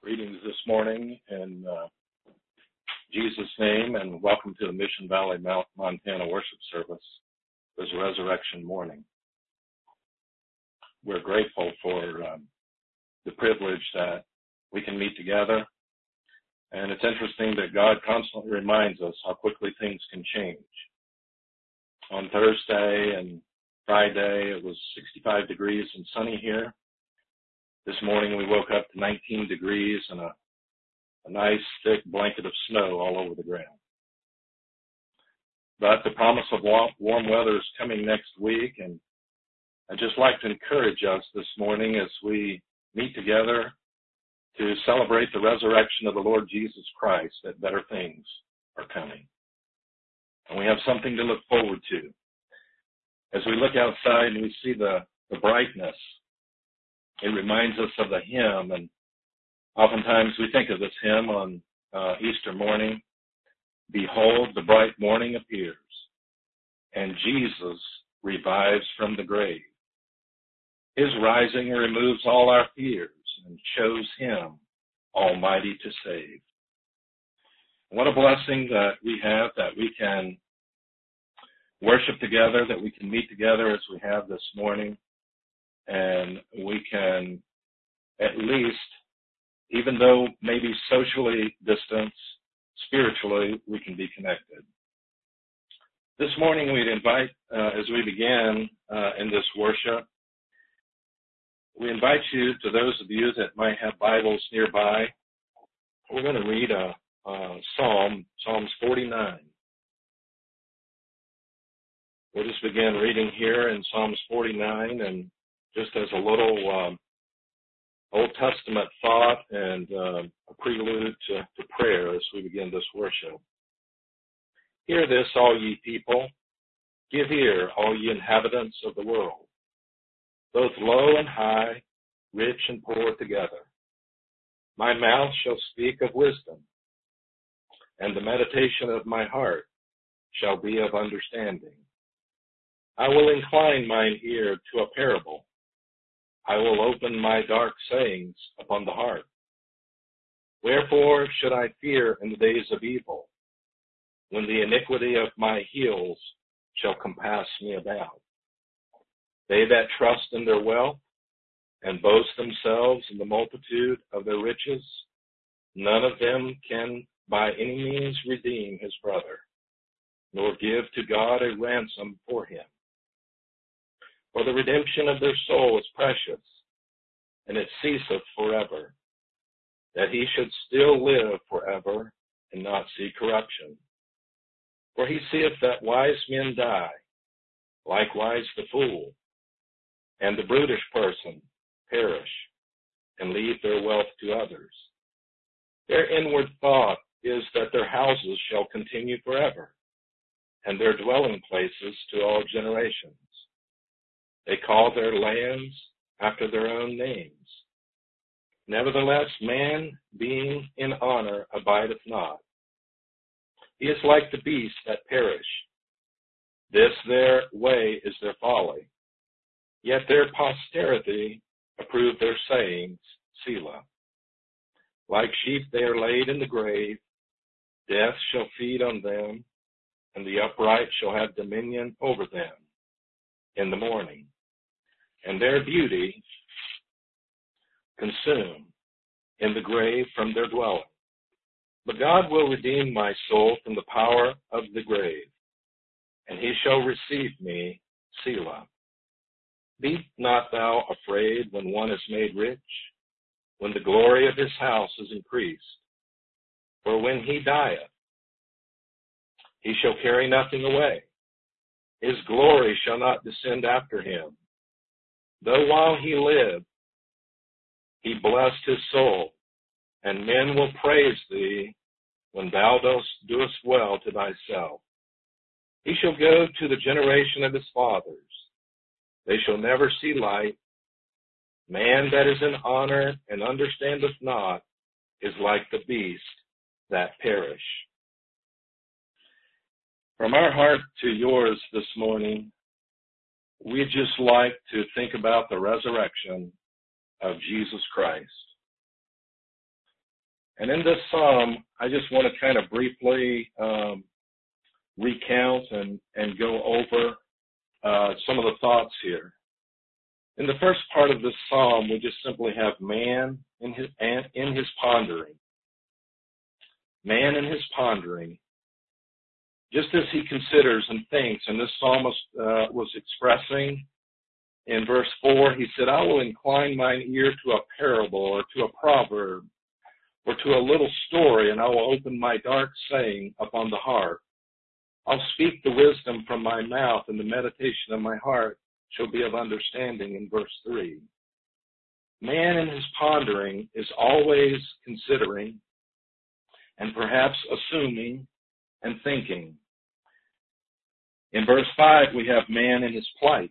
Greetings this morning in Jesus' name, and welcome to the Mission Valley, Montana worship service this Resurrection morning. We're grateful for the privilege that we can meet together, and it's interesting that God constantly reminds us how quickly things can change. On Thursday and Friday, it was 65 degrees and sunny here. This morning we woke up to 19 degrees and a nice thick blanket of snow all over the ground. But the promise of warm weather is coming next week, and I'd just like to encourage us this morning as we meet together to celebrate the resurrection of the Lord Jesus Christ, that better things are coming. And we have something to look forward to. As we look outside and we see the brightness, it reminds us of the hymn, and oftentimes we think of this hymn on Easter morning. Behold, the bright morning appears, and Jesus revives from the grave. His rising removes all our fears and shows him almighty to save. What a blessing that we have, that we can worship together, that we can meet together as we have this morning. And we can at least, even though maybe socially distanced, spiritually, we can be connected. This morning we'd invite, as we begin in this worship, we invite you, to those of you that might have Bibles nearby, we're going to read a psalm, Psalms 49. We'll just begin reading here in Psalms 49, and just as a little Old Testament thought and a prelude to prayer as we begin this worship. Hear this, all ye people. Give ear, all ye inhabitants of the world, both low and high, rich and poor together. My mouth shall speak of wisdom, and the meditation of my heart shall be of understanding. I will incline mine ear to a parable. I will open my dark sayings upon the heart. Wherefore should I fear in the days of evil, when the iniquity of my heels shall compass me about? They that trust in their wealth and boast themselves in the multitude of their riches, none of them can by any means redeem his brother, nor give to God a ransom for him. For the redemption of their soul is precious, and it ceaseth forever, that he should still live forever and not see corruption. For he seeth that wise men die, likewise the fool, and the brutish person perish, and leave their wealth to others. Their inward thought is that their houses shall continue forever, and their dwelling places to all generations. They call their lands after their own names. Nevertheless, man being in honor abideth not. He is like the beasts that perish. This their way is their folly. Yet their posterity approve their sayings, Selah. Like sheep they are laid in the grave. Death shall feed on them, and the upright shall have dominion over them in the morning, and their beauty consume in the grave from their dwelling. But God will redeem my soul from the power of the grave, and he shall receive me, Selah. Be not thou afraid when one is made rich, when the glory of his house is increased. For when he dieth, he shall carry nothing away. His glory shall not descend after him. Though while he lived, he blessed his soul, and men will praise thee when thou doest well to thyself. He shall go to the generation of his fathers. They shall never see light. Man that is in honor and understandeth not is like the beast that perish. From our heart to yours this morning, we'd just like to think about the resurrection of Jesus Christ. And in this psalm, I just want to kind of briefly recount and go over some of the thoughts here. In the first part of this psalm, we just simply have man in his pondering. Man in his pondering, just as he considers and thinks. And this psalmist was expressing in verse 4, he said, I will incline mine ear to a parable or to a proverb or to a little story, and I will open my dark saying upon the heart. I'll speak the wisdom from my mouth, and the meditation of my heart shall be of understanding, in verse 3. Man in his pondering is always considering and perhaps assuming and thinking. In verse 5, we have man in his plight.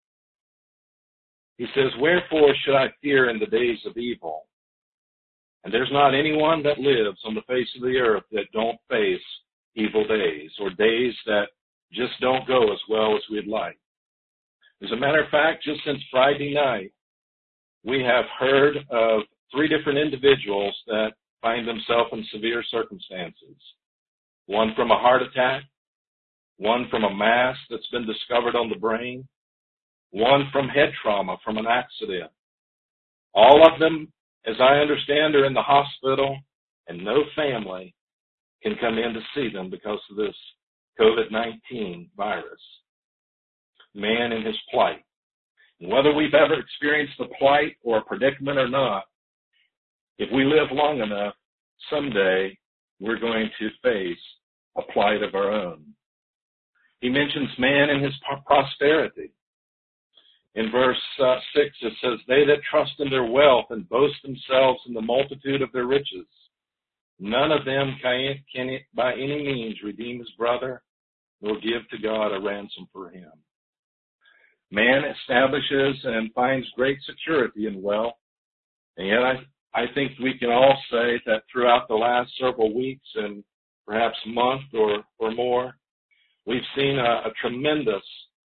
He says, wherefore should I fear in the days of evil? And there's not anyone that lives on the face of the earth that don't face evil days, or days that just don't go as well as we'd like. As a matter of fact, just since Friday night, we have heard of 3 different individuals that find themselves in severe circumstances. One from a heart attack, one from a mass that's been discovered on the brain, one from head trauma from an accident. All of them, as I understand, are in the hospital, and no family can come in to see them because of this COVID-19 virus. Man in his plight. And whether we've ever experienced a plight or a predicament or not, if we live long enough, someday we're going to face a plight of our own. He mentions man in his prosperity. In verse 6, it says, they that trust in their wealth and boast themselves in the multitude of their riches, none of them can by any means redeem his brother, nor give to God a ransom for him. Man establishes and finds great security in wealth, and yet I think we can all say that throughout the last several weeks and perhaps month or more, we've seen a tremendous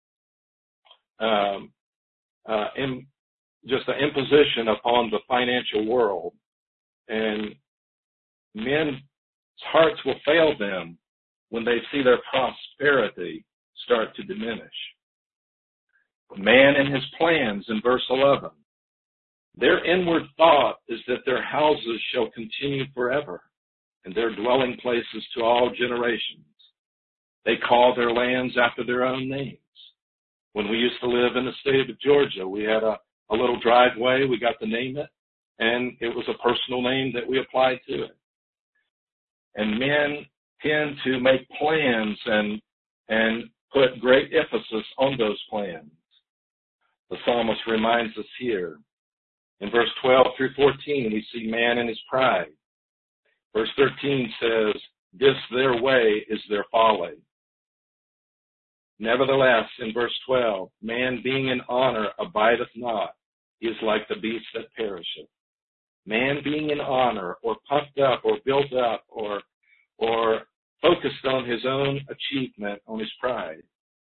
just an imposition upon the financial world, and men's hearts will fail them when they see their prosperity start to diminish. Man and his plans in verse 11. Their inward thought is that their houses shall continue forever, and their dwelling places to all generations. They call their lands after their own names. When we used to live in the state of Georgia, we had a little driveway. We got to name it, and it was a personal name that we applied to it. And men tend to make plans and put great emphasis on those plans. The psalmist reminds us here. In verse 12 through 14, we see man in his pride. Verse 13 says, this their way is their folly. Nevertheless, in verse 12, man being in honor abideth not, he is like the beast that perisheth. Man being in honor, or puffed up, or built up, or focused on his own achievement, on his pride.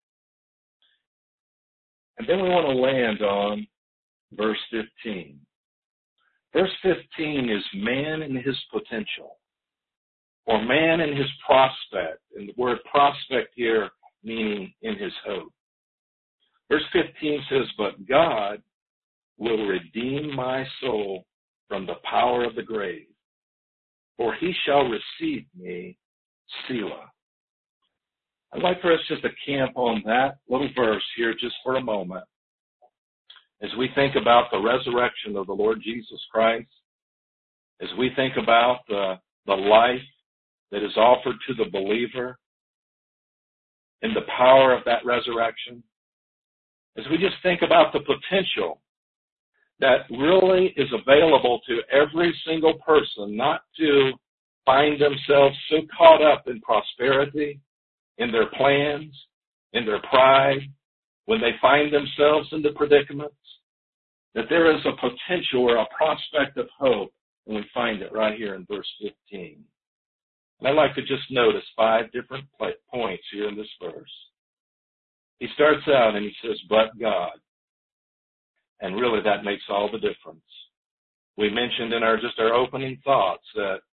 And then we want to land on verse 15. Verse 15 is man in his potential, or man in his prospect. And the word prospect here meaning in his hope. Verse 15 says, but God will redeem my soul from the power of the grave, for he shall receive me, Selah. I'd like for us just to camp on that little verse here just for a moment as we think about the resurrection of the Lord Jesus Christ, as we think about the life that is offered to the believer in the power of that resurrection, as we just think about the potential that really is available to every single person, not to find themselves so caught up in prosperity, in their plans, in their pride, when they find themselves in the predicaments, that there is a potential or a prospect of hope, and we find it right here in verse 15. And I'd like to just notice 5 different points here in this verse. He starts out and he says, but God. And really that makes all the difference. We mentioned in our opening thoughts that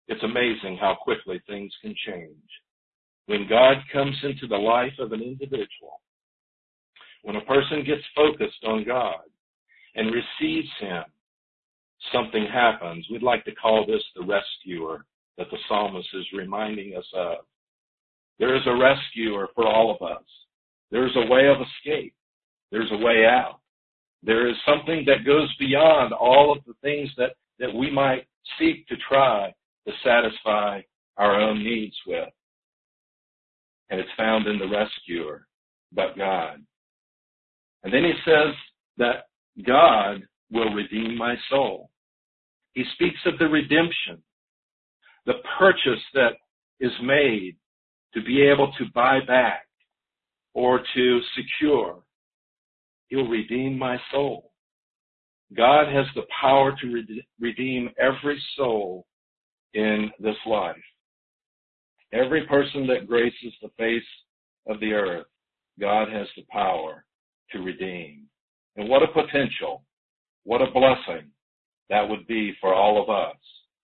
It's amazing how quickly things can change. When God comes into the life of an individual, when a person gets focused on God and receives Him, something happens. We'd like to call this the rescuer that the psalmist is reminding us of. There is a rescuer for all of us. There's a way of escape. There's a way out. There is something that goes beyond all of the things that we might seek to try to satisfy our own needs with. And it's found in the rescuer, but God. And then he says that God will redeem my soul. He speaks of the redemption, the purchase that is made to be able to buy back or to secure. He'll redeem my soul. God has the power to redeem every soul in this life. Every person that graces the face of the earth, God has the power to redeem. And what a potential, what a blessing that would be for all of us.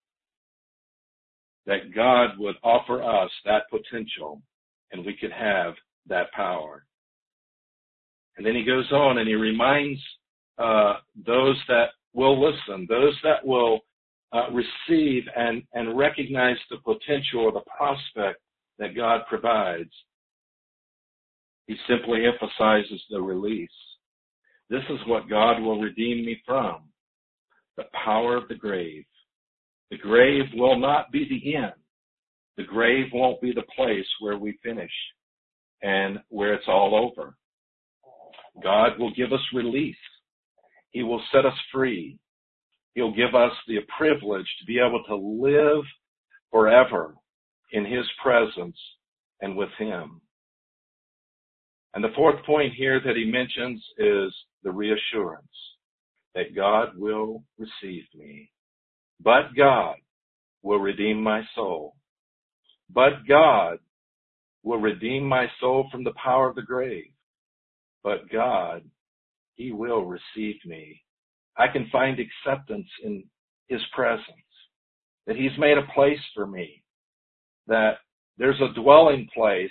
That God would offer us that potential and we could have that power. And then he goes on and he reminds those that will listen, those that will receive and recognize the potential or the prospect that God provides. He simply emphasizes the release. This is what God will redeem me from, the power of the grave. The grave will not be the end. The grave won't be the place where we finish and where it's all over. God will give us release. He will set us free. He'll give us the privilege to be able to live forever in His presence and with Him. And the fourth point here that he mentions is the reassurance that God will receive me. But God will redeem my soul. But God will redeem my soul from the power of the grave. But God, He will receive me. I can find acceptance in His presence, that He's made a place for me, that there's a dwelling place,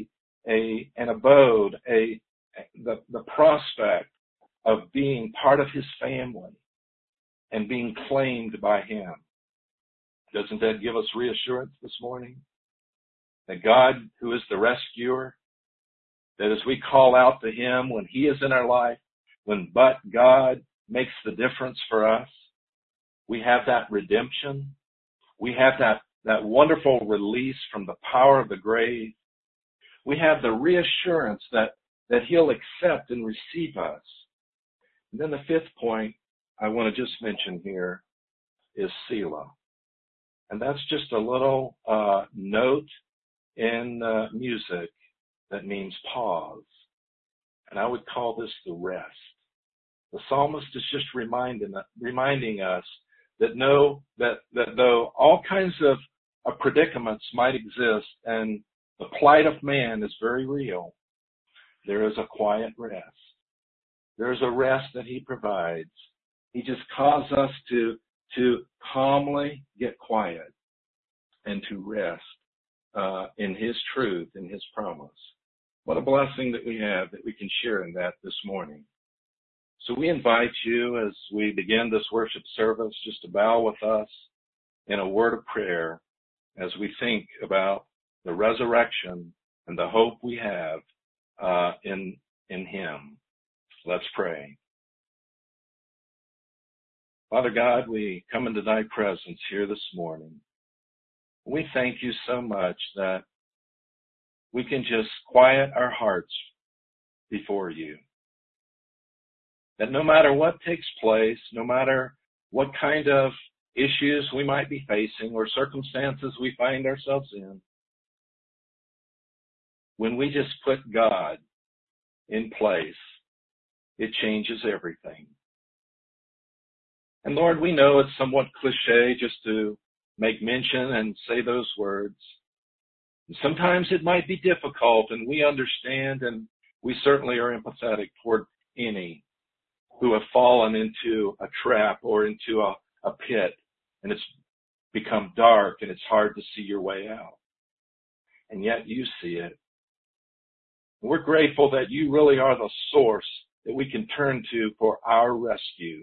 an abode, the prospect of being part of His family and being claimed by Him. Doesn't that give us reassurance this morning? That God, who is the rescuer, that as we call out to Him when He is in our life, when but God makes the difference for us, we have that redemption. We have that wonderful release from the power of the grave. We have the reassurance that He'll accept and receive us. And then the fifth point I want to just mention here is Selah. And that's just a little note in music that means pause. And I would call this the rest. The psalmist is just reminding us that though all kinds of predicaments might exist and the plight of man is very real, there is a quiet rest. There's a rest that He provides. He just calls us to calmly get quiet and to rest in His truth, in His promise. What a blessing that we have that we can share in that this morning. So we invite you as we begin this worship service just to bow with us in a word of prayer as we think about the resurrection and the hope we have in Him. Let's pray. Father God, we come into Thy presence here this morning. We thank You so much that we can just quiet our hearts before You. That no matter what takes place, no matter what kind of issues we might be facing or circumstances we find ourselves in, when we just put God in place, it changes everything. And Lord, we know it's somewhat cliche just to make mention and say those words. And sometimes it might be difficult, and we understand, and we certainly are empathetic toward any who have fallen into a trap or into a pit, and it's become dark and it's hard to see your way out. And yet you see it. We're grateful that you really are the source that we can turn to for our rescue.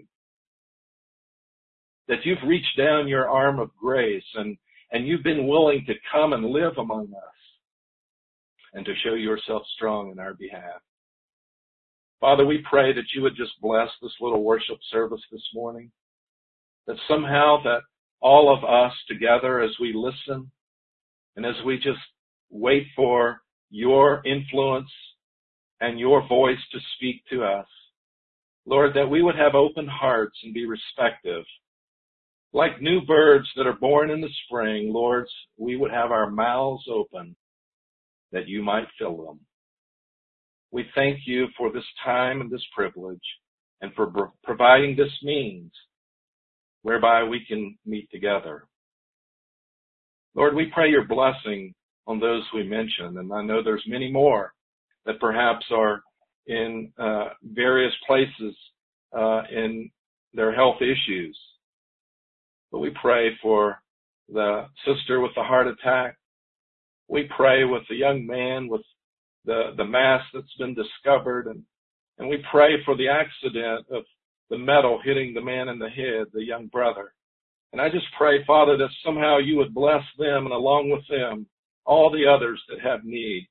That you've reached down your arm of grace and you've been willing to come and live among us and to show yourself strong in our behalf. Father, we pray that you would just bless this little worship service this morning. That somehow that all of us together as we listen and as we just wait for your influence and your voice to speak to us, Lord, that we would have open hearts and be receptive. Like new birds that are born in the spring, Lord, we would have our mouths open that you might fill them. We thank you for this time and this privilege and for providing this means whereby we can meet together. Lord, we pray your blessing on those we mentioned, and I know there's many more that perhaps are in various places in their health issues. But we pray for the sister with the heart attack. We pray with the young man with the mass that's been discovered. And we pray for the accident of the metal hitting the man in the head, the young brother. And I just pray, Father, that somehow you would bless them and along with them, all the others that have need.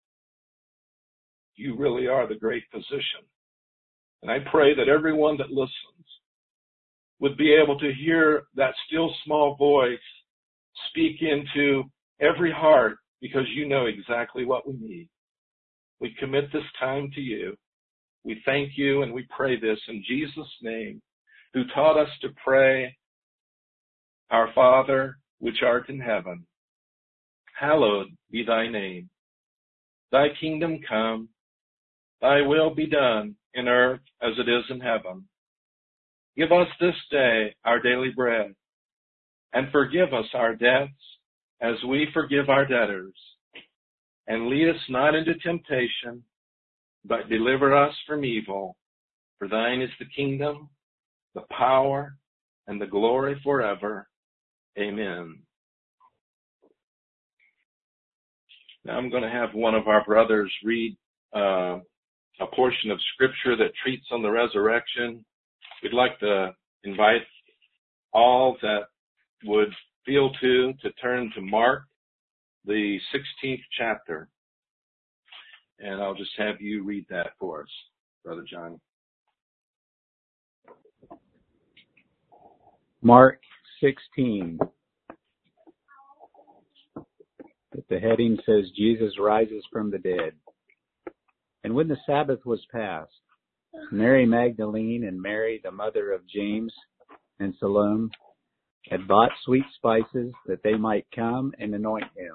You really are the great physician. And I pray that everyone that listens would be able to hear that still small voice speak into every heart because you know exactly what we need. We commit this time to you. We thank you and we pray this in Jesus' name, who taught us to pray, Our Father, which art in heaven, hallowed be thy name. Thy kingdom come, thy will be done in earth as it is in heaven. Give us this day our daily bread, and forgive us our debts as we forgive our debtors. And lead us not into temptation, but deliver us from evil. For thine is the kingdom, the power, and the glory forever. Amen. Now I'm going to have one of our brothers read a portion of Scripture that treats on the resurrection. We'd like to invite all that would feel to turn to Mark, the 16th chapter. And I'll just have you read that for us, Brother John. Mark 16. The heading says, Jesus rises from the dead. And when the Sabbath was past, Mary Magdalene and Mary, the mother of James and Salome, had bought sweet spices that they might come and anoint him.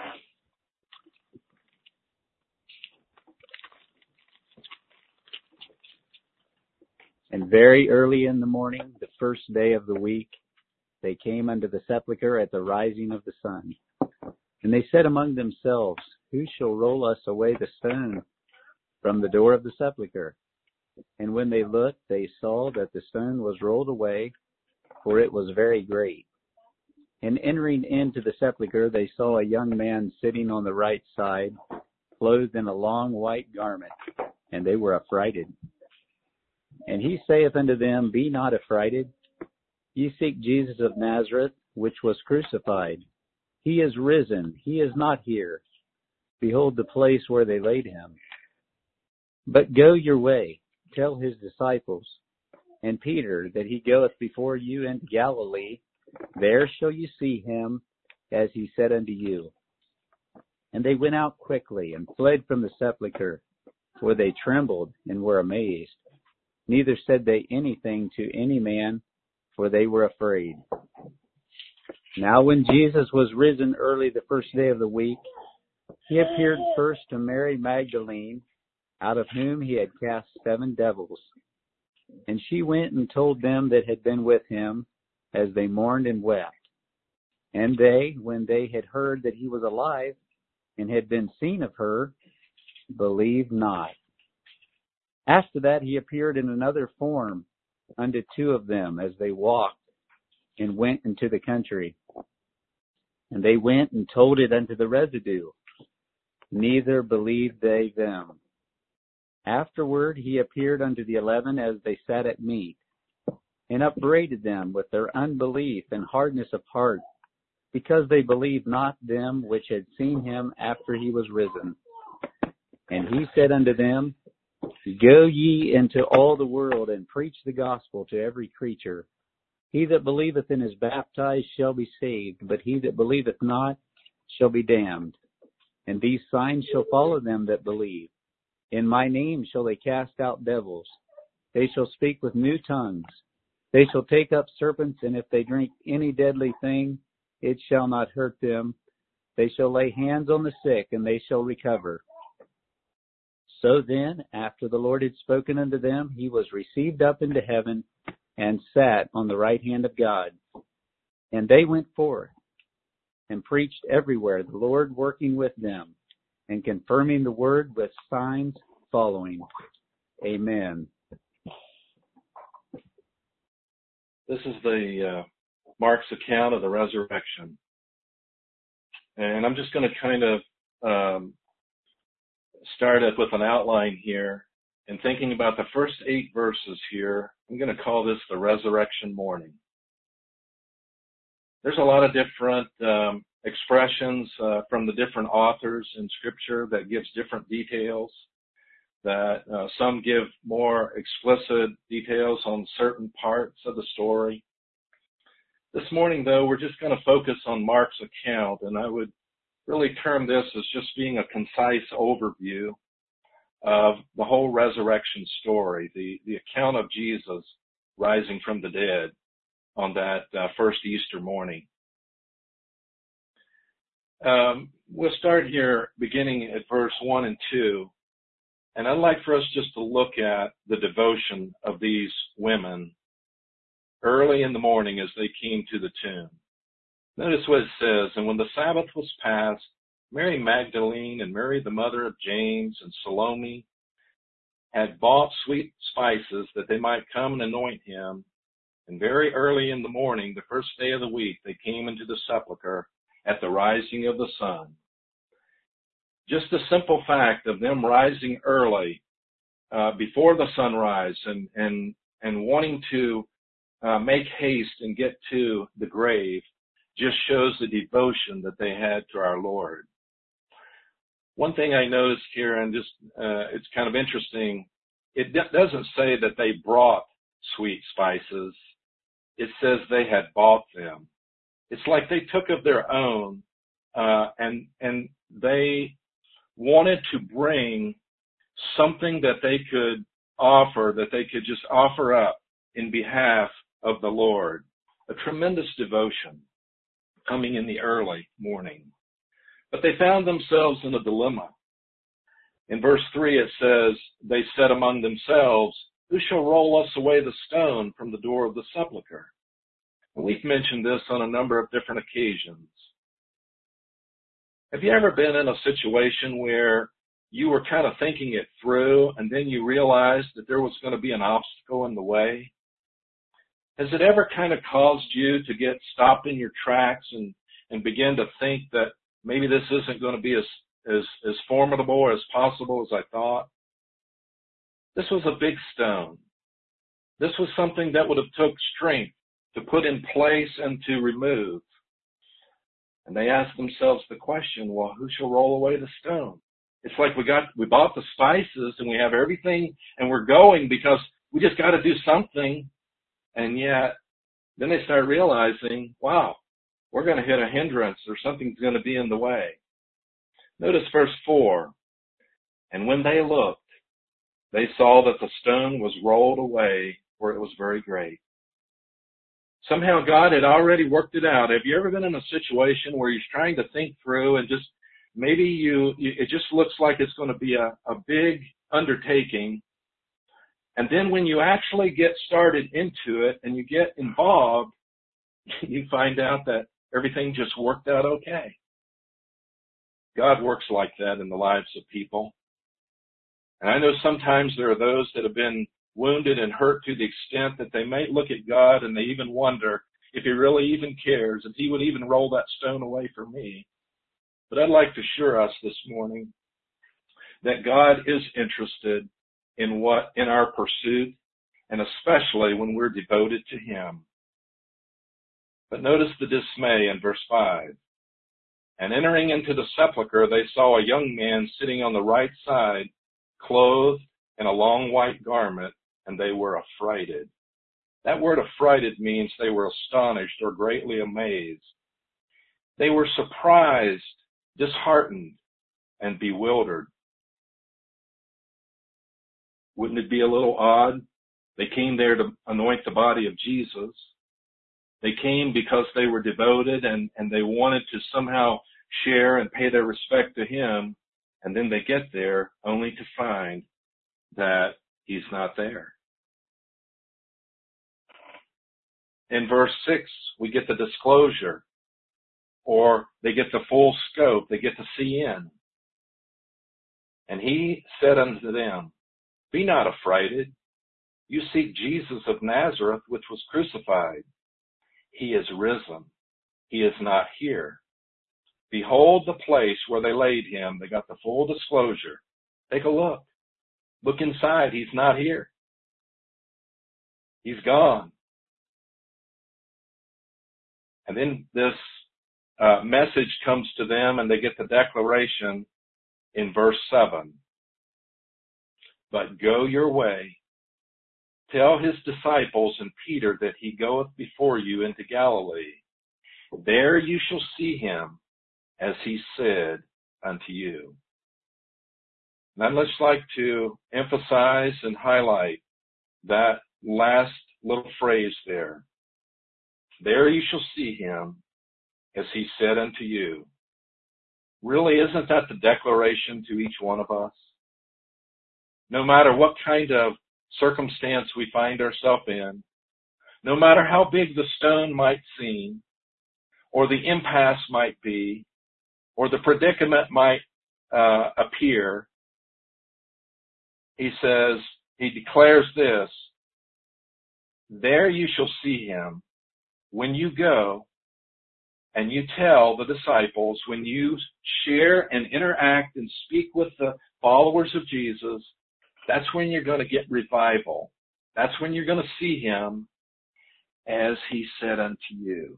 And very early in the morning, the first day of the week, they came unto the sepulchre at the rising of the sun. And they said among themselves, Who shall roll us away the stone from the door of the sepulchre? And when they looked, they saw that the stone was rolled away, for it was very great. And entering into the sepulchre, they saw a young man sitting on the right side, clothed in a long white garment, and they were affrighted. And he saith unto them, Be not affrighted. Ye seek Jesus of Nazareth, which was crucified. He is risen. He is not here. Behold the place where they laid him. But go your way, tell his disciples, and Peter, that he goeth before you into Galilee. There shall you see him, as he said unto you. And they went out quickly, and fled from the sepulchre, for they trembled and were amazed. Neither said they anything to any man, for they were afraid. Now when Jesus was risen early the first day of the week, he appeared first to Mary Magdalene, out of whom he had cast 7 devils. And she went and told them that had been with him, as they mourned and wept. And they, when they had heard that he was alive, and had been seen of her, believed not. After that he appeared in another form unto 2 of them, as they walked and went into the country. And they went and told it unto the residue. Neither believed they them. Afterward he appeared unto the 11 as they sat at meat, and upbraided them with their unbelief and hardness of heart, because they believed not them which had seen him after he was risen. And he said unto them, Go ye into all the world, and preach the gospel to every creature. He that believeth and is baptized shall be saved, but he that believeth not shall be damned. And these signs shall follow them that believe. In my name shall they cast out devils. They shall speak with new tongues. They shall take up serpents, and if they drink any deadly thing, it shall not hurt them. They shall lay hands on the sick, and they shall recover. So then, after the Lord had spoken unto them, he was received up into heaven, and sat on the right hand of God. And they went forth, and preached everywhere, the Lord working with them, and confirming the word with signs following. Amen. This is the Mark's account of the resurrection. And I'm just going to kind of start it with an outline here. And thinking about the first 8 verses here, I'm going to call this the resurrection morning. There's a lot of different expressions from the different authors in Scripture that gives different details. That some give more explicit details on certain parts of the story. This morning, though, we're just going to focus on Mark's account, and I would really term this as just being a concise overview of the whole resurrection story, the account of Jesus rising from the dead on that first Easter morning. We'll start here beginning at verse 1 and 2. And I'd like for us just to look at the devotion of these women early in the morning as they came to the tomb. Notice what it says, And when the Sabbath was past, Mary Magdalene and Mary the mother of James and Salome had bought sweet spices that they might come and anoint him. And very early in the morning, the first day of the week, they came into the sepulchre at the rising of the sun. Just the simple fact of them rising early before the sunrise and wanting to make haste and get to the grave just shows the devotion that they had to our Lord. One thing I noticed here, and just it's kind of interesting, it doesn't say that they brought sweet spices. It says they had bought them. It's like they took of their own and they wanted to bring something that they could offer, that they could just offer up in behalf of the Lord. A tremendous devotion coming in the early morning. But they found themselves in a dilemma. In verse 3 it says, They said among themselves, Who shall roll us away the stone from the door of the sepulchre? And we've mentioned this on a number of different occasions. Have you ever been in a situation where you were kind of thinking it through and then you realized that there was going to be an obstacle in the way? Has it ever kind of caused you to get stopped in your tracks and begin to think that maybe this isn't going to be as formidable or as possible as I thought? This was a big stone. This was something that would have took strength to put in place and to remove. And they asked themselves the question, well, who shall roll away the stone? It's like we bought the spices and we have everything and we're going because we just got to do something. And yet, then they start realizing, wow, we're going to hit a hindrance or something's going to be in the way. Notice verse 4. And when they looked, they saw that the stone was rolled away, for it was very great. Somehow God had already worked it out. Have you ever been in a situation where you're trying to think through and just maybe it just looks like it's going to be a big undertaking. And then when you actually get started into it and you get involved, you find out that everything just worked out okay. God works like that in the lives of people. And I know sometimes there are those that have been wounded and hurt to the extent that they might look at God and they even wonder if he really even cares, if he would even roll that stone away from me. But I'd like to assure us this morning that God is interested in our pursuit, and especially when we're devoted to him. But notice the dismay in verse 5. And entering into the sepulchre, they saw a young man sitting on the right side, clothed in a long white garment, and they were affrighted. That word affrighted means they were astonished or greatly amazed. They were surprised, disheartened, and bewildered. Wouldn't it be a little odd? They came there to anoint the body of Jesus. They came because they were devoted and they wanted to somehow share and pay their respect to him. And then they get there only to find that he's not there. In verse 6, we get the disclosure, or they get the full scope. They get to see in. And he said unto them, Be not affrighted. You seek Jesus of Nazareth, which was crucified. He is risen. He is not here. Behold the place where they laid him. They got the full disclosure. Take a look. Look inside. He's not here. He's gone. And then this message comes to them, and they get the declaration in verse 7. But go your way. Tell his disciples and Peter that he goeth before you into Galilee. There you shall see him, as he said unto you. And I'd just like to emphasize and highlight that last little phrase there. There you shall see him, as he said unto you. Really, isn't that the declaration to each one of us? No matter what kind of circumstance we find ourselves in, no matter how big the stone might seem, or the impasse might be, or the predicament might appear, he says, he declares this, there you shall see him when you go and you tell the disciples, when you share and interact and speak with the followers of Jesus, that's when you're going to get revival. That's when you're going to see him as he said unto you.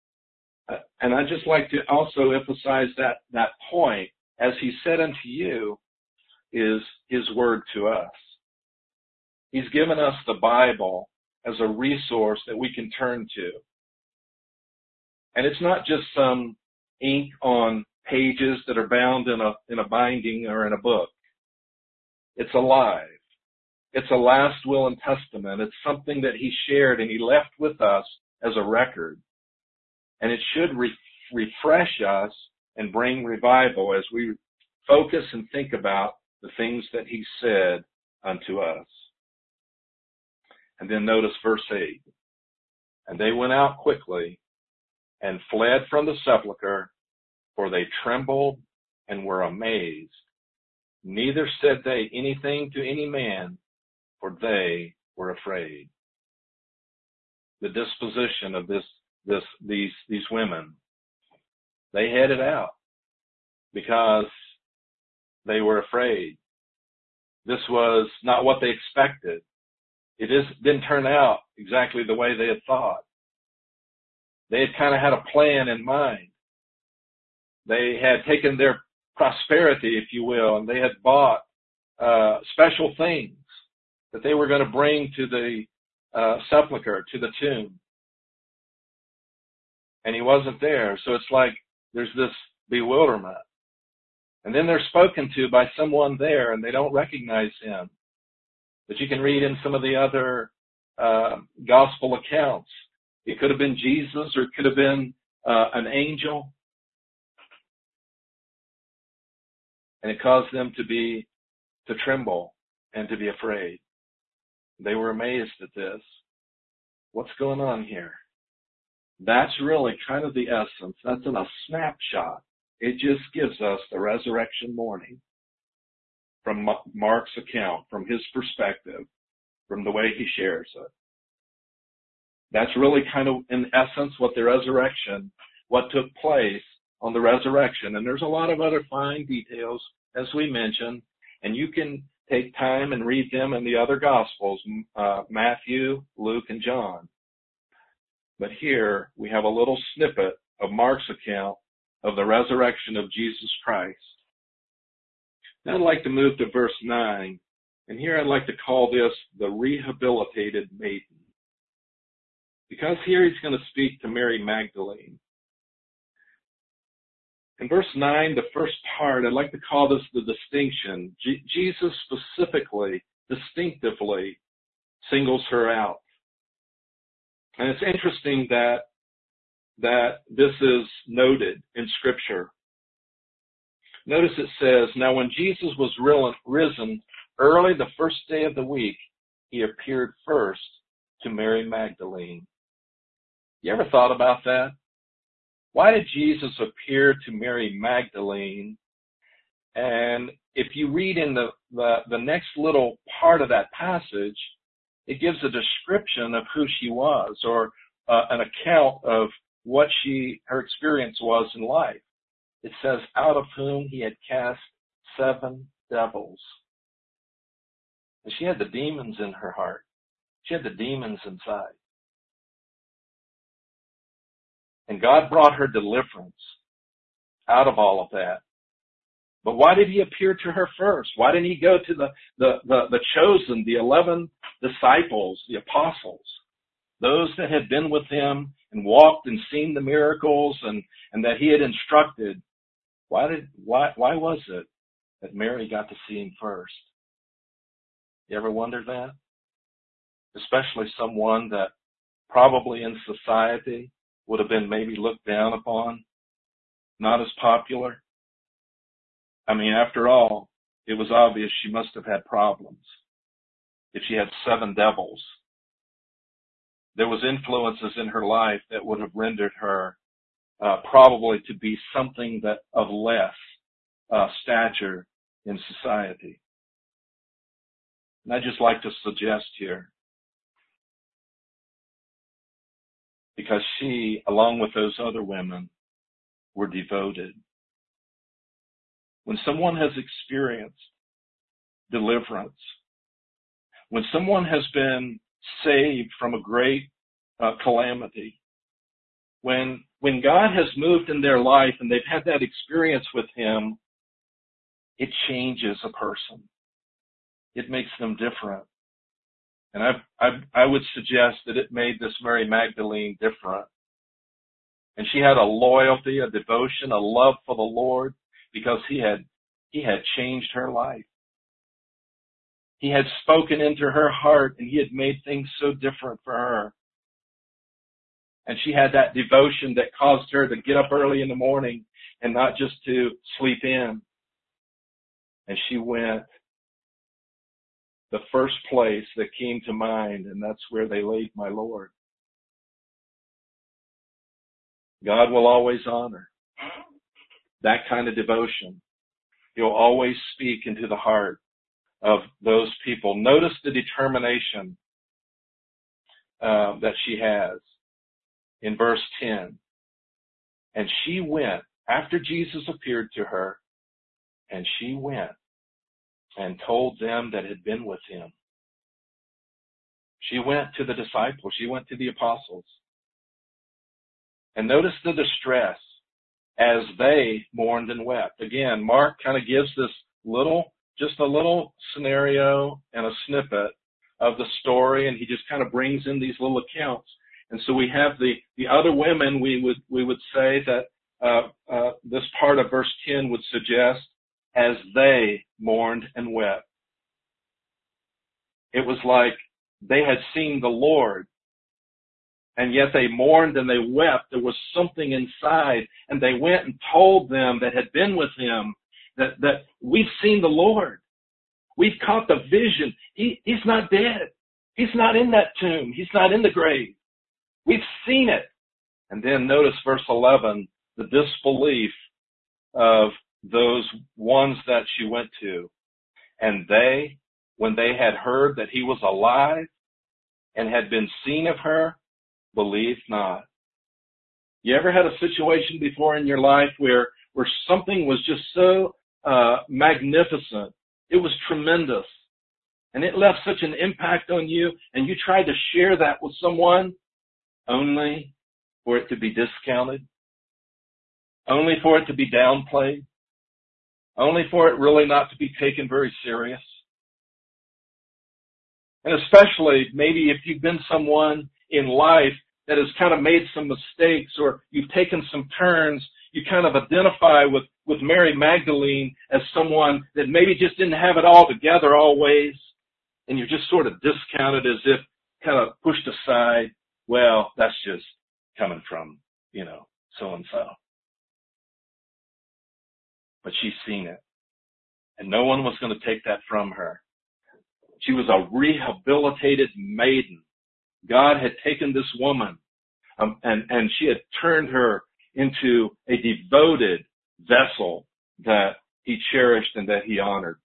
And I'd just like to also emphasize that point. As he said unto you is his word to us. He's given us the Bible as a resource that we can turn to. And it's not just some ink on pages that are bound in a binding or in a book. It's alive. It's a last will and testament. It's something that he shared and he left with us as a record. And it should refresh us and bring revival as we focus and think about the things that he said unto us. And then notice verse 8. And they went out quickly and fled from the sepulchre, for they trembled and were amazed. Neither said they anything to any man, for they were afraid. The disposition of these women, they headed out because they were afraid. This was not what they expected. It didn't turn out exactly the way they had thought. They had kind of had a plan in mind. They had taken their prosperity, if you will, and they had bought special things that they were going to bring to the sepulcher, to the tomb. And he wasn't there. So it's like there's this bewilderment. And then they're spoken to by someone there, and they don't recognize him. But you can read in some of the other gospel accounts. It could have been Jesus, or it could have been an angel. And it caused them to tremble and to be afraid. They were amazed at this. What's going on here? That's really kind of the essence. That's in a snapshot. It just gives us the resurrection morning from Mark's account, from his perspective, from the way he shares it. That's really kind of, in essence, what took place on the resurrection. And there's a lot of other fine details, as we mentioned, and you can take time and read them in the other Gospels, Matthew, Luke, and John. But here we have a little snippet of Mark's account of the resurrection of Jesus Christ. Now I'd like to move to verse 9, and here I'd like to call this the rehabilitated maiden. Because here he's going to speak to Mary Magdalene. In verse 9, the first part, I'd like to call this the distinction. Jesus specifically, distinctively singles her out. And it's interesting that this is noted in Scripture. Notice it says, now when Jesus was risen early the first day of the week, he appeared first to Mary Magdalene. You ever thought about that? Why did Jesus appear to Mary Magdalene? And if you read in the next little part of that passage, it gives a description of who she was, or an account of what her experience was in life. It says, out of whom he had cast 7 devils. And she had the demons in her heart. She had the demons inside. And God brought her deliverance out of all of that. But why did he appear to her first? Why didn't he go to the chosen, the 11 disciples, the apostles, those that had been with him and walked and seen the miracles and that he had instructed? Why was it that Mary got to see him first? You ever wondered that? Especially someone that probably in society would have been maybe looked down upon, not as popular. I mean, after all, it was obvious she must have had problems. If she had 7 devils, there was influences in her life that would have rendered her probably to be something that of less stature in society. And I'd just like to suggest here, because she, along with those other women, were devoted. When someone has experienced deliverance, when someone has been saved from a great calamity, when God has moved in their life and they've had that experience with him, it changes a person. It makes them different. And I would suggest that it made this Mary Magdalene different. And she had a loyalty, a devotion, a love for the Lord, because he had changed her life. He had spoken into her heart, and he had made things so different for her. And she had that devotion that caused her to get up early in the morning and not just to sleep in. And she went the first place that came to mind, and that's where they laid my Lord. God will always honor that kind of devotion. He'll always speak into the heart of those people. Notice the determination that she has in verse 10. And she went, after Jesus appeared to her, and she went and told them that had been with him. She went to the disciples. She went to the apostles. And notice the distress as they mourned and wept. Again, Mark kind of gives this just a little scenario and a snippet of the story, and he just kind of brings in these little accounts. And so we have the other women. We would say that this part of verse 10 would suggest as they mourned and wept. It was like they had seen the Lord, and yet they mourned and they wept. There was something inside, and they went and told them that had been with him that we've seen the Lord. We've caught the vision. He's not dead. He's not in that tomb. He's not in the grave. We've seen it. And then notice verse 11, the disbelief of those ones that she went to. And they, when they had heard that he was alive and had been seen of her, believed not. You ever had a situation before in your life where something was just so magnificent? It was tremendous. And it left such an impact on you, and you tried to share that with someone only for it to be discounted, only for it to be downplayed, only for it really not to be taken very serious. And especially maybe if you've been someone in life that has kind of made some mistakes, or you've taken some turns, you kind of identify with Mary Magdalene as someone that maybe just didn't have it all together always, and you're just sort of discounted as if kind of pushed aside. Well, that's just coming from, so-and-so. But she's seen it, and no one was going to take that from her. She was a rehabilitated maiden. God had taken this woman, and she had turned her into a devoted vessel that he cherished and that he honored.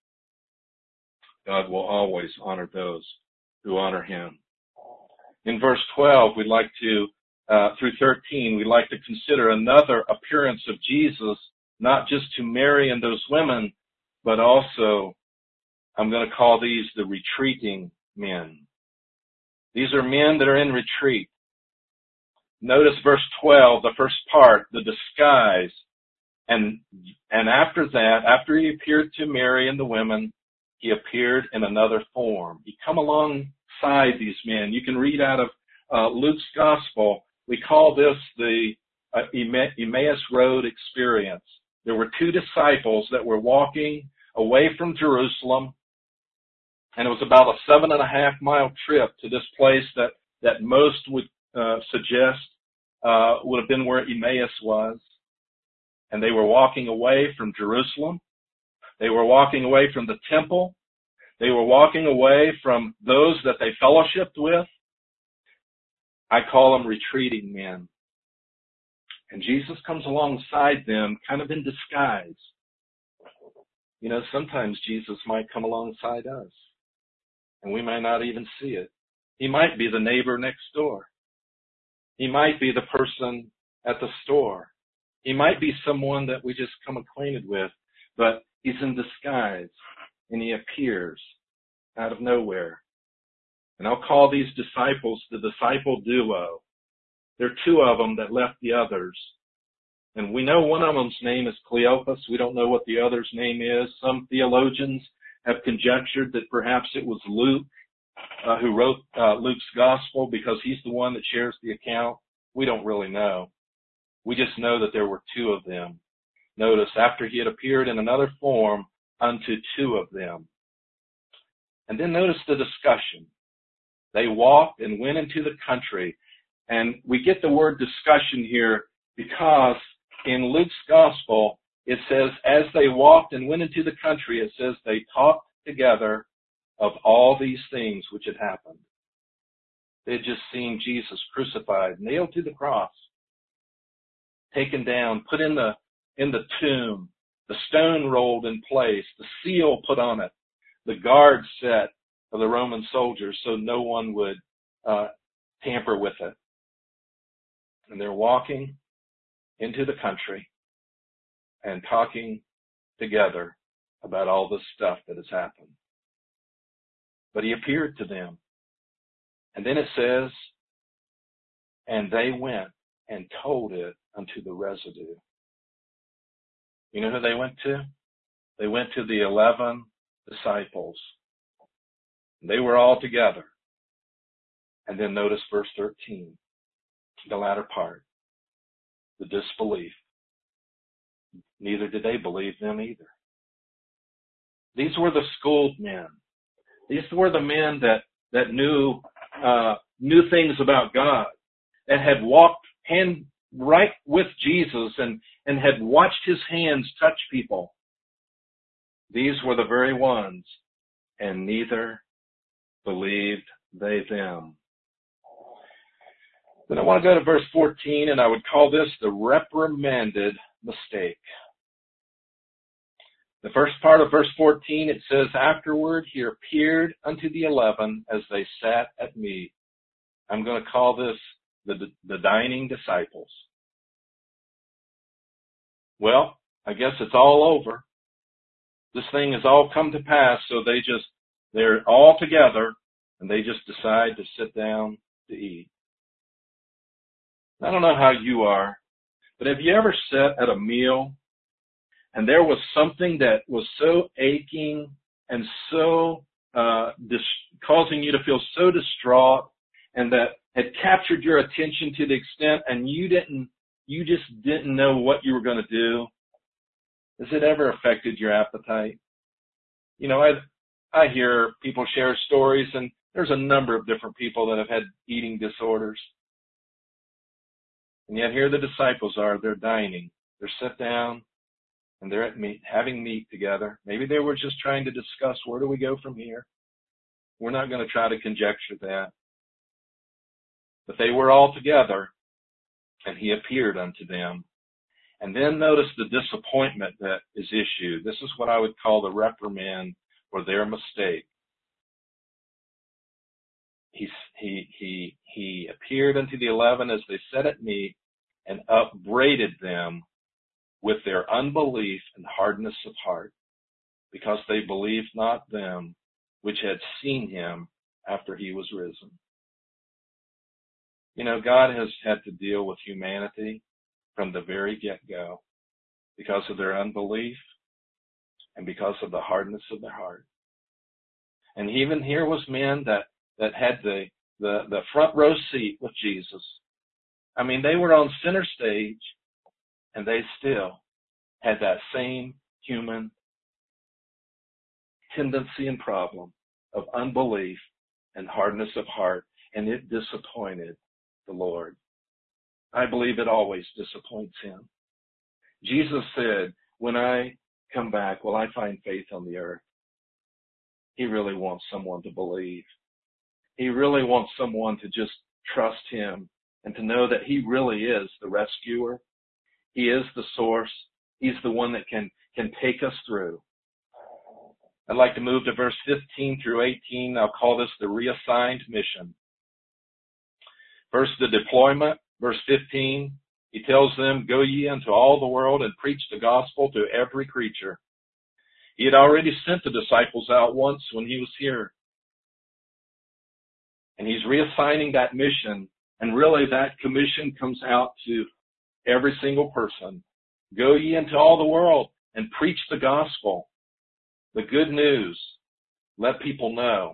God will always honor those who honor him. In verse 12, we'd like to, through 13, we'd like to consider another appearance of Jesus, not just to Mary and those women, but also, I'm going to call these the retreating men. These are men that are in retreat. Notice verse 12, the first part, the disguise. And after that, after he appeared to Mary and the women, he appeared in another form. He come alongside these men. You can read out of Luke's gospel. We call this the Emmaus Road experience. There were two disciples that were walking away from Jerusalem, and it was about a 7.5-mile trip to this place that most would suggest would have been where Emmaus was. And they were walking away from Jerusalem. They were walking away from the temple. They were walking away from those that they fellowshiped with. I call them retreating men. And Jesus comes alongside them kind of in disguise. Sometimes Jesus might come alongside us, and we might not even see it. He might be the neighbor next door. He might be the person at the store. He might be someone that we just come acquainted with, but he's in disguise, and he appears out of nowhere. And I'll call these disciples the disciple duo. There are two of them that left the others. And we know one of them's name is Cleopas. We don't know what the other's name is. Some theologians have conjectured that perhaps it was Luke who wrote Luke's gospel, because he's the one that shares the account. We don't really know. We just know that there were two of them. Notice, after he had appeared in another form unto two of them. And then notice the discussion. They walked and went into the country. And we get the word discussion here because in Luke's gospel, it says, as they walked and went into the country, it says they talked together of all these things which had happened. They had just seen Jesus crucified, nailed to the cross, taken down, put in the tomb, the stone rolled in place, the seal put on it, the guard set of the Roman soldiers so no one would tamper with it. And they're walking into the country and talking together about all this stuff that has happened. But he appeared to them. And then it says, and they went and told it unto the residue. You know who they went to? They went to the 11 disciples. They were all together. And then notice verse 13, the latter part, the disbelief. Neither did they believe them either. These were the schooled men. These were the men that knew things about God, that had walked right with Jesus and had watched his hands touch people. These were the very ones, and neither believed they them. Then I want to go to verse 14, and I would call this the reprimanded mistake. The first part of verse 14, it says, afterward he appeared unto the 11 as they sat at meat. I'm going to call this the dining disciples. Well, I guess it's all over. This thing has all come to pass, so they're all together, and they just decide to sit down to eat. I don't know how you are, but have you ever sat at a meal and there was something that was so aching and so causing you to feel so distraught, and that had captured your attention to the extent and you just didn't know what you were going to do? Has it ever affected your appetite? You know, I hear people share stories, and there's a number of different people that have had eating disorders. And yet here the disciples are, they're dining. They're sit down, and they're at meat, having meat together. Maybe they were just trying to discuss, where do we go from here? We're not going to try to conjecture that. But they were all together, and he appeared unto them. And then notice the disappointment that is issued. This is what I would call the reprimand for their mistake. He appeared unto the 11 as they sat at meat, and upbraided them with their unbelief and hardness of heart, because they believed not them which had seen him after he was risen. You know, God has had to deal with humanity from the very get-go because of their unbelief and because of the hardness of their heart. And even here was men that had the front row seat with Jesus. I mean, they were on center stage, and they still had that same human tendency and problem of unbelief and hardness of heart, and it disappointed the Lord. I believe it always disappoints him. Jesus said, when I come back, will I find faith on the earth? He really wants someone to believe. He really wants someone to just trust him and to know that he really is the rescuer. He is the source. He's the one that can take us through. I'd like to move to verse 15 through 18. I'll call this the reassigned mission. First, the deployment. Verse 15, he tells them, go ye into all the world and preach the gospel to every creature. He had already sent the disciples out once when he was here. And he's reassigning that mission. And really that commission comes out to every single person. Go ye into all the world and preach the gospel, the good news. Let people know.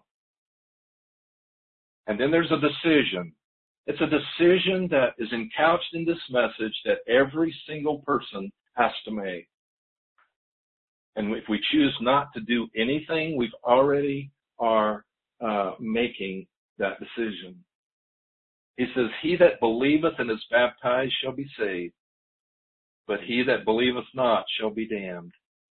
And then there's a decision. It's a decision that is encouched in this message that every single person has to make. And if we choose not to do anything, we've already are making that decision. He says, he that believeth and is baptized shall be saved, but he that believeth not shall be damned.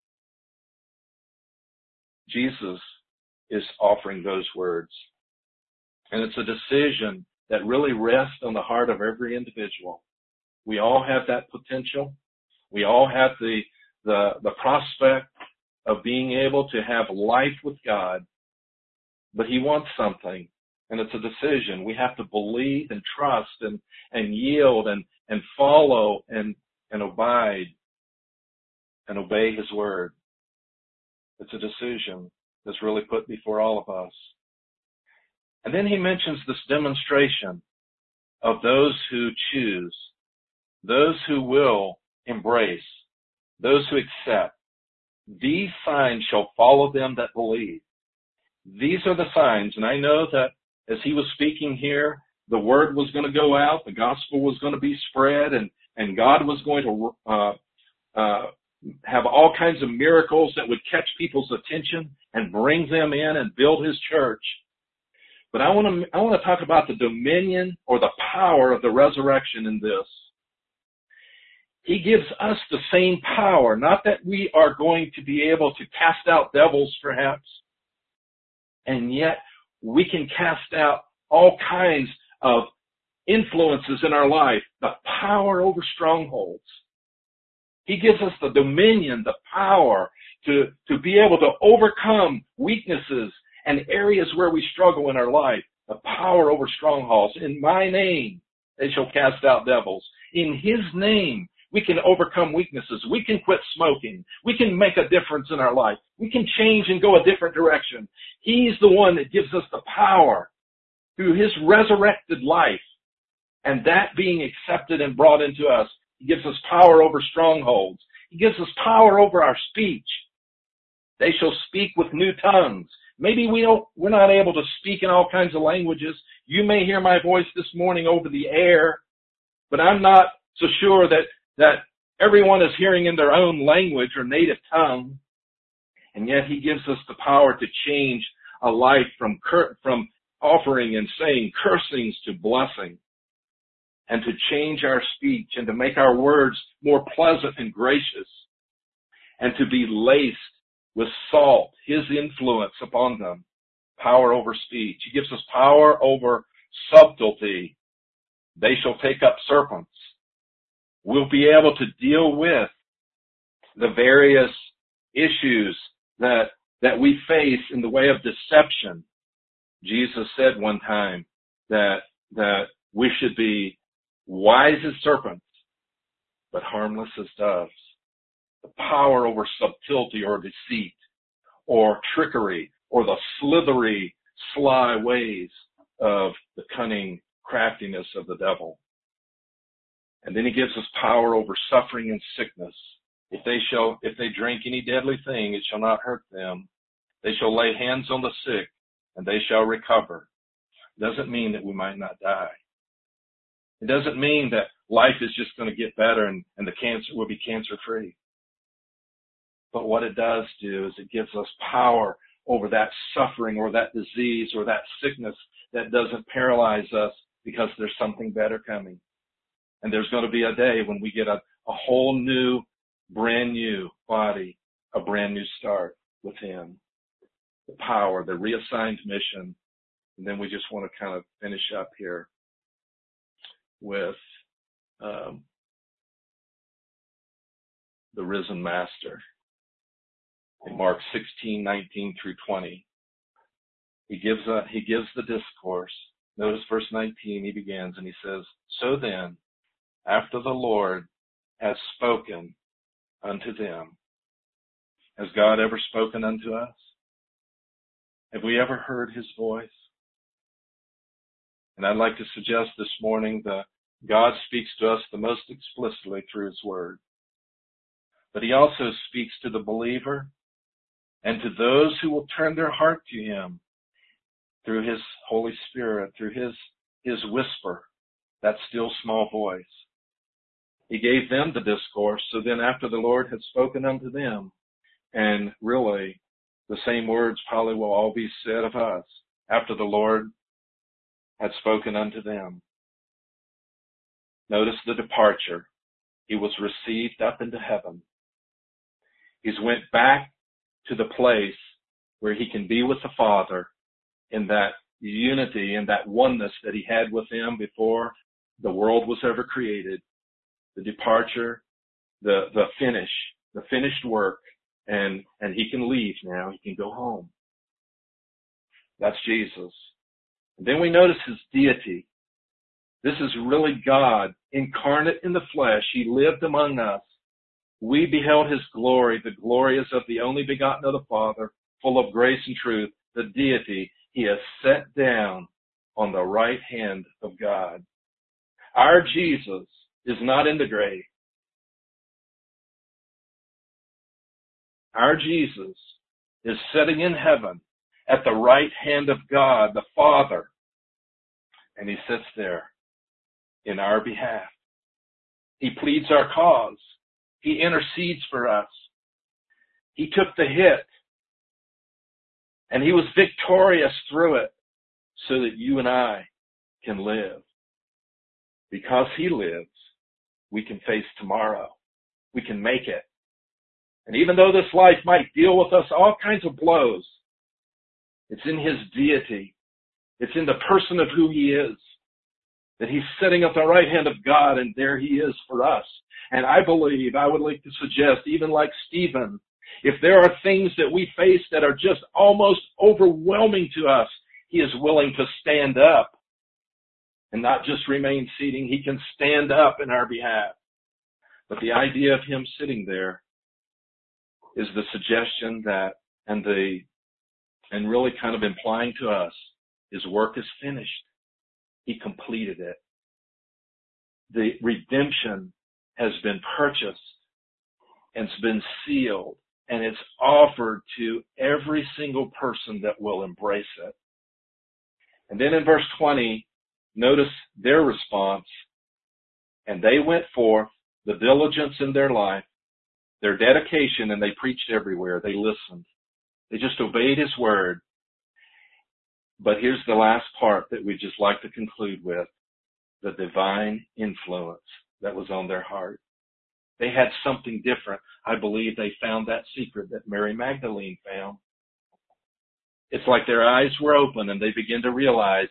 Jesus is offering those words. And it's a decision that really rests on the heart of every individual. We all have that potential. We all have the prospect of being able to have life with God. But he wants something, and it's a decision. We have to believe and trust and yield and follow and abide and obey his word. It's a decision that's really put before all of us. And then he mentions this demonstration of those who choose, those who will embrace, those who accept. These signs shall follow them that believe. These are the signs. And I know that as he was speaking here, the word was going to go out, the gospel was going to be spread, and God was going to have all kinds of miracles that would catch people's attention and bring them in and build his church. But I want to talk about the dominion or the power of the resurrection in this. He gives us the same power, not that we are going to be able to cast out devils perhaps, and yet we can cast out all kinds of influences in our life, the power over strongholds. He gives us the dominion, the power to be able to overcome weaknesses and areas where we struggle in our life, the power over strongholds. In my name, they shall cast out devils. In his name, we can overcome weaknesses. We can quit smoking. We can make a difference in our life. We can change and go a different direction. He's the one that gives us the power through his resurrected life. And that being accepted and brought into us, he gives us power over strongholds. He gives us power over our speech. They shall speak with new tongues. Maybe we're not able to speak in all kinds of languages. You may hear my voice this morning over the air, but I'm not so sure that everyone is hearing in their own language or native tongue. And yet he gives us the power to change a life from offering and saying cursings to blessing, and to change our speech and to make our words more pleasant and gracious, and to be laced with salt, his influence upon them, power over speech. He gives us power over subtlety. They shall take up serpents. We'll be able to deal with the various issues that we face in the way of deception. Jesus said one time that we should be wise as serpents, but harmless as doves. The power over subtlety or deceit or trickery or the slithery, sly ways of the cunning craftiness of the devil. And then he gives us power over suffering and sickness. If they drink any deadly thing, it shall not hurt them. They shall lay hands on the sick, and they shall recover. It doesn't mean that we might not die. It doesn't mean that life is just going to get better and the cancer will be cancer-free. But what it does do is it gives us power over that suffering or that disease or that sickness that doesn't paralyze us, because there's something better coming. And there's going to be a day when we get a whole new, brand new body, a brand new start with him. The power, the reassigned mission. And then we just want to kind of finish up here with the risen master. In Mark 16:19 through 20, he gives the discourse. Notice verse 19, he begins and he says, "So then, after the Lord has spoken unto them," has God ever spoken unto us? Have we ever heard his voice? And I'd like to suggest this morning that God speaks to us the most explicitly through his word. But he also speaks to the believer and to those who will turn their heart to him through his Holy Spirit, through his whisper, that still small voice. He gave them the discourse, so then after the Lord had spoken unto them, and really the same words probably will all be said of us after the Lord had spoken unto them. Notice the departure. He was received up into heaven. He's went back to the place where he can be with the Father in that unity and that oneness that he had with him before the world was ever created. The departure, the finished work, and he can leave now. He can go home. That's Jesus. And then we notice his deity. This is really God incarnate in the flesh. He lived among us. We beheld his glory. The glory is of the only begotten of the Father, full of grace and truth. The deity, he has sat down on the right hand of God. Our Jesus is not in the grave. Our Jesus is sitting in heaven at the right hand of God, the Father. And he sits there in our behalf. He pleads our cause. He intercedes for us. He took the hit, and he was victorious through it so that you and I can live. Because he lives, we can face tomorrow. We can make it. And even though this life might deal with us all kinds of blows, it's in his deity. It's in the person of who he is, that he's sitting at the right hand of God, and there he is for us. And I believe, I would like to suggest, even like Stephen, if there are things that we face that are just almost overwhelming to us, he is willing to stand up and not just remain seating. He can stand up in our behalf. But the idea of him sitting there is the suggestion that, and really kind of implying to us, his work is finished. He completed it. The redemption has been purchased and it's been sealed, and it's offered to every single person that will embrace it. And then in verse 20, notice their response. And they went forth, the diligence in their life, their dedication, and they preached everywhere. They listened. They just obeyed his word. But here's the last part that we just like to conclude with, the divine influence that was on their heart. They had something different. I believe they found that secret that Mary Magdalene found. It's like their eyes were open and they began to realize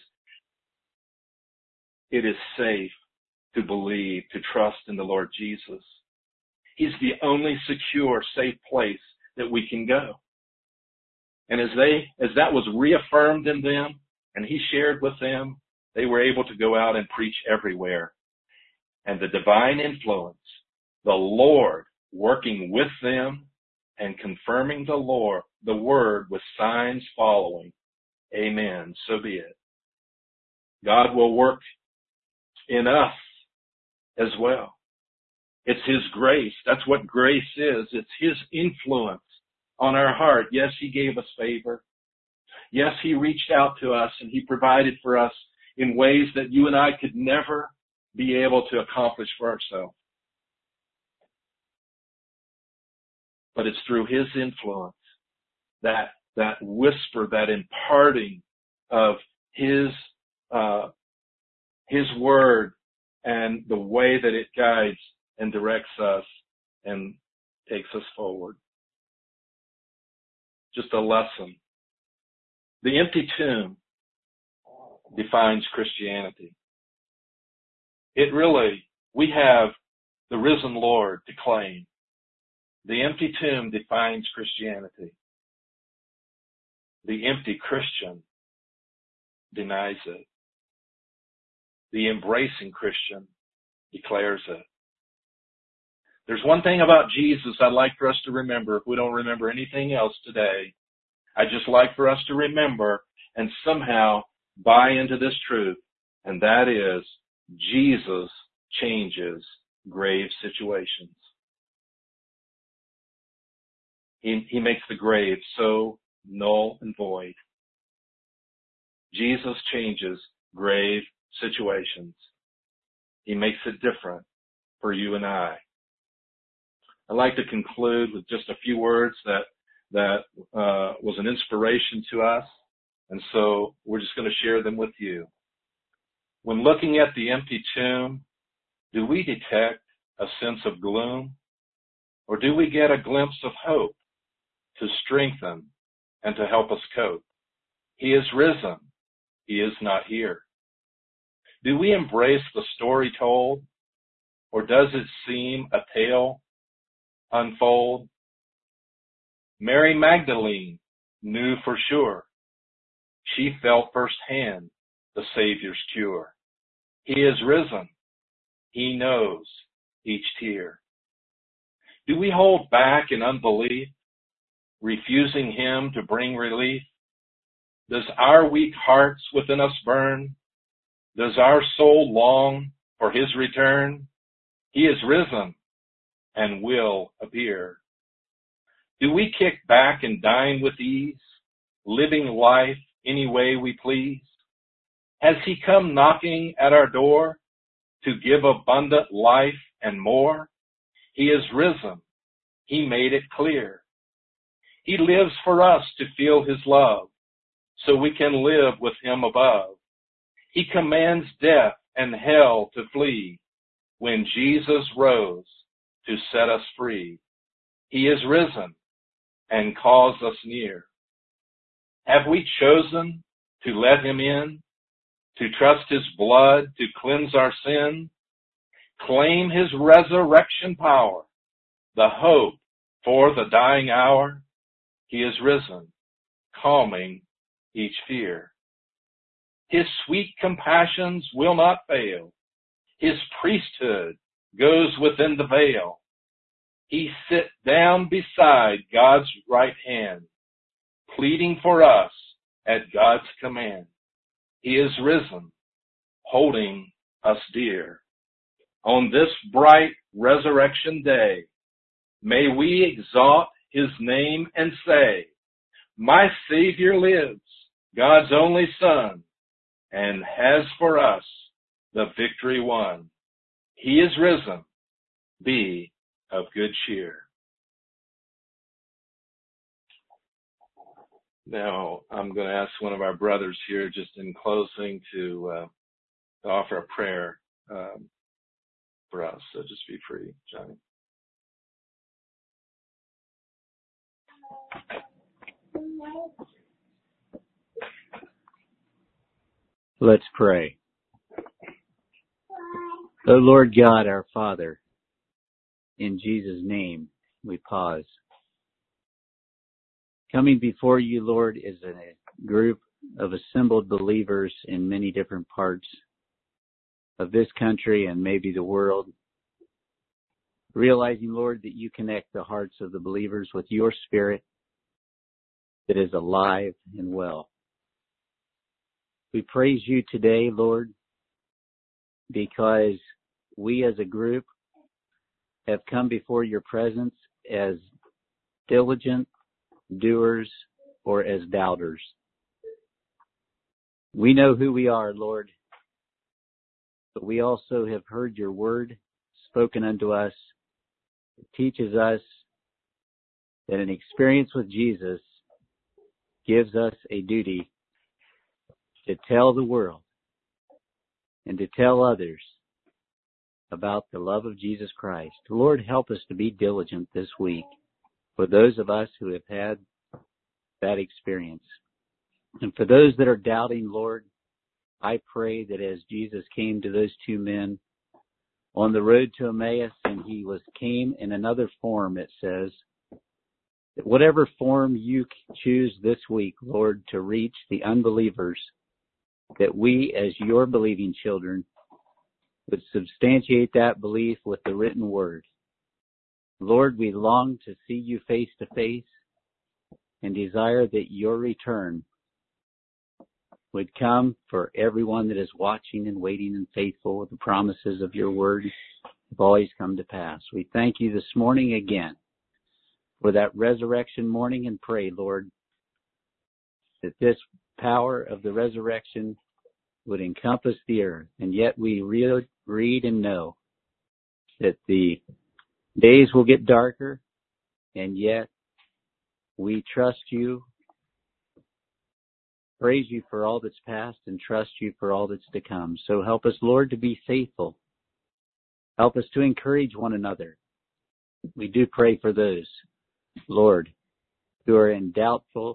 it is safe to believe, to trust in the Lord Jesus. He's the only secure, safe place that we can go. And as that was reaffirmed in them and he shared with them, they were able to go out and preach everywhere. And the divine influence, the Lord working with them and confirming the word with signs following. Amen. So be it. God will work in us as well. It's his grace. That's what grace is. It's his influence on our heart. Yes, he gave us favor. Yes, he reached out to us and he provided for us in ways that you and I could never be able to accomplish for ourselves. But it's through his influence, that whisper, that imparting of his word and the way that it guides and directs us and takes us forward. Just a lesson. The empty tomb defines Christianity. We have the risen Lord to claim. The empty tomb defines Christianity. The empty Christian denies it. The embracing Christian declares it. There's one thing about Jesus I'd like for us to remember if we don't remember anything else today. I'd just like for us to remember and somehow buy into this truth, and that is Jesus changes grave situations. He makes the grave so null and void. Jesus changes grave situations. He makes it different for you and I. I'd like to conclude with just a few words that was an inspiration to us, and so we're just going to share them with you. When looking at the empty tomb, do we detect a sense of gloom, or do we get a glimpse of hope to strengthen and to help us cope? He is risen. He is not here. Do we embrace the story told, or does it seem a tale unfold? Mary Magdalene knew for sure. She felt firsthand the Savior's cure. He is risen. He knows each tear. Do we hold back in unbelief, refusing him to bring relief? Does our weak hearts within us burn? Does our soul long for his return? He is risen and will appear. Do we kick back and dine with ease, living life any way we please? Has he come knocking at our door to give abundant life and more? He is risen. He made it clear. He lives for us to feel his love, so we can live with him above. He commands death and hell to flee when Jesus rose to set us free. He is risen and calls us near. Have we chosen to let him in, to trust his blood to cleanse our sin? Claim his resurrection power, the hope for the dying hour. He is risen, calming each fear. His sweet compassions will not fail. His priesthood goes within the veil. He sit down beside God's right hand, pleading for us at God's command. He is risen, holding us dear. On this bright resurrection day, may we exalt his name and say, my Savior lives, God's only Son, and has for us the victory won. He is risen. Be of good cheer. Now, I'm going to ask one of our brothers here, just in closing, to offer a prayer for us. So just be free, Johnny. Let's pray. O Lord God, our Father, in Jesus' name we pause. Coming before you, Lord, is a group of assembled believers in many different parts of this country and maybe the world. Realizing, Lord, that you connect the hearts of the believers with your Spirit that is alive and well. We praise you today, Lord, because we as a group have come before your presence as diligent doers or as doubters. We know who we are, Lord, but we also have heard your word spoken unto us. It teaches us that an experience with Jesus gives us a duty to tell the world and to tell others about the love of Jesus Christ. Lord, help us to be diligent this week for those of us who have had that experience. And for those that are doubting, Lord, I pray that as Jesus came to those two men on the road to Emmaus, and he came in another form, it says, that whatever form you choose this week, Lord, to reach the unbelievers, that we as your believing children would substantiate that belief with the written word. Lord, we long to see you face to face and desire that your return would come for everyone that is watching and waiting and faithful. The promises of your word have always come to pass. We thank you this morning again for that resurrection morning and pray, Lord, that this power of the resurrection would encompass the earth. And yet we read and know that the days will get darker, and yet we trust you, praise you for all that's past, and trust you for all that's to come. So help us, Lord, to be faithful. Help us to encourage one another. We do pray for those, Lord, who are in doubtful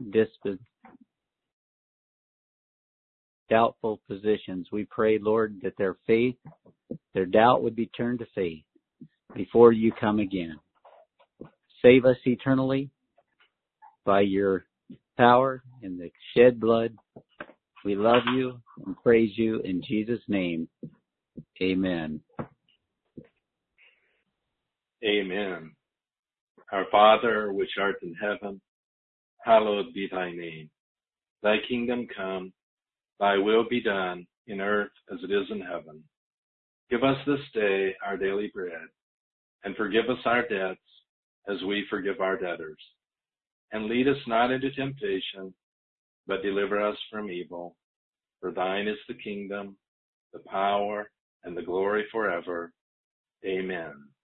positions. We pray, Lord, that their doubt would be turned to faith before you come again. Save us eternally by your power and the shed blood. We love you and praise you in Jesus' name. Amen. Amen. Our Father, which art in heaven, hallowed be thy name. Thy kingdom come, thy will be done in earth as it is in heaven. Give us this day our daily bread, and forgive us our debts as we forgive our debtors. And lead us not into temptation, but deliver us from evil. For thine is the kingdom, the power, and the glory forever. Amen.